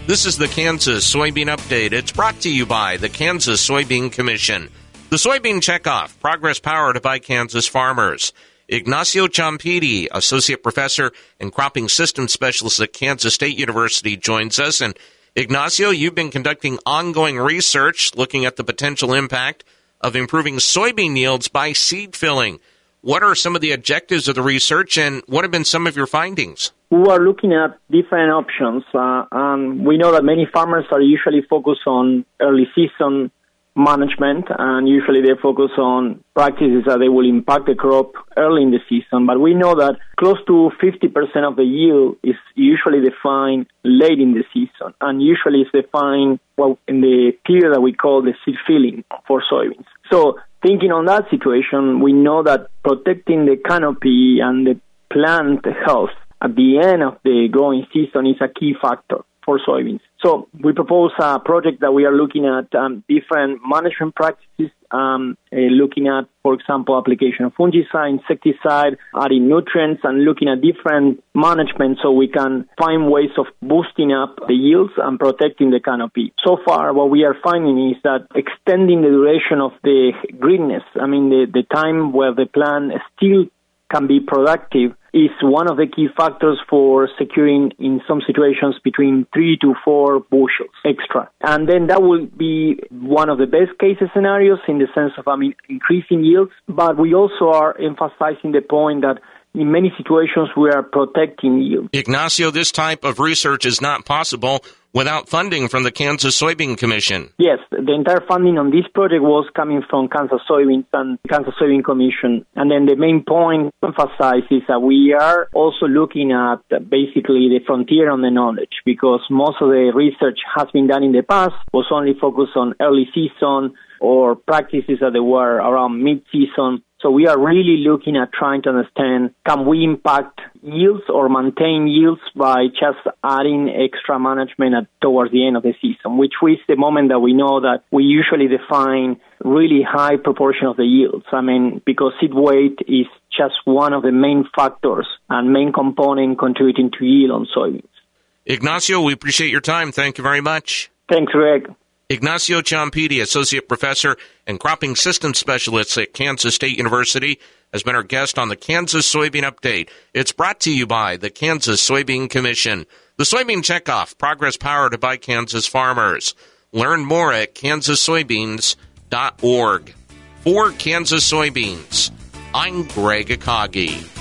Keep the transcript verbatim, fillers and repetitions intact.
This is the Kansas Soybean Update. It's brought to you by the Kansas Soybean Commission. The Soybean Checkoff, progress powered by Kansas farmers. Ignacio Ciampiti, Associate Professor and Cropping Systems Specialist at Kansas State University, joins us. And Ignacio, you've been conducting ongoing research looking at the potential impact of improving soybean yields by seed filling. What are some of the objectives of the research, and what have been some of your findings? We are looking at different options, uh, and we know that many farmers are usually focused on early season management, and usually they focus on practices that they will impact the crop early in the season. But we know that close to fifty percent of the yield is usually defined late in the season, and usually it's defined well in the period that we call the seed filling for soybeans. So thinking on that situation, we know that protecting the canopy and the plant health at the end of the growing season is a key factor for soybeans. So we propose a project that we are looking at um, different management practices, um, uh, looking at, for example, application of fungicide, insecticide, adding nutrients, and looking at different management so we can find ways of boosting up the yields and protecting the canopy. So far, what we are finding is that extending the duration of the greenness, I mean, the, the time where the plant still can be productive, is one of the key factors for securing, in some situations, between three to four bushels extra. And then that will be one of the best case scenarios in the sense of, I mean, increasing yields. But we also are emphasizing the point that in many situations we are protecting yield. Ignacio, this type of research is not possible without funding from the Kansas Soybean Commission. Yes, the entire funding on this project was coming from Kansas Soybeans and Kansas Soybean Commission. And then the main point emphasized is that we are also looking at basically the frontier on the knowledge, because most of the research has been done in the past, was only focused on early season or practices that they were around mid-season. So we are really looking at trying to understand, can we impact yields or maintain yields by just adding extra management at, towards the end of the season, which is the moment that we know that we usually define really high proportion of the yields. I mean, because seed weight is just one of the main factors and main component contributing to yield on soybeans. Ignacio, we appreciate your time. Thank you very much. Thanks, Greg. Ignacio Ciampiti, Associate Professor and Cropping Systems Specialist at Kansas State University, has been our guest on the Kansas Soybean Update. It's brought to you by the Kansas Soybean Commission. The Soybean Checkoff, progress powered by Kansas farmers. Learn more at kansas soybeans dot org. For Kansas Soybeans, I'm Greg Akagi.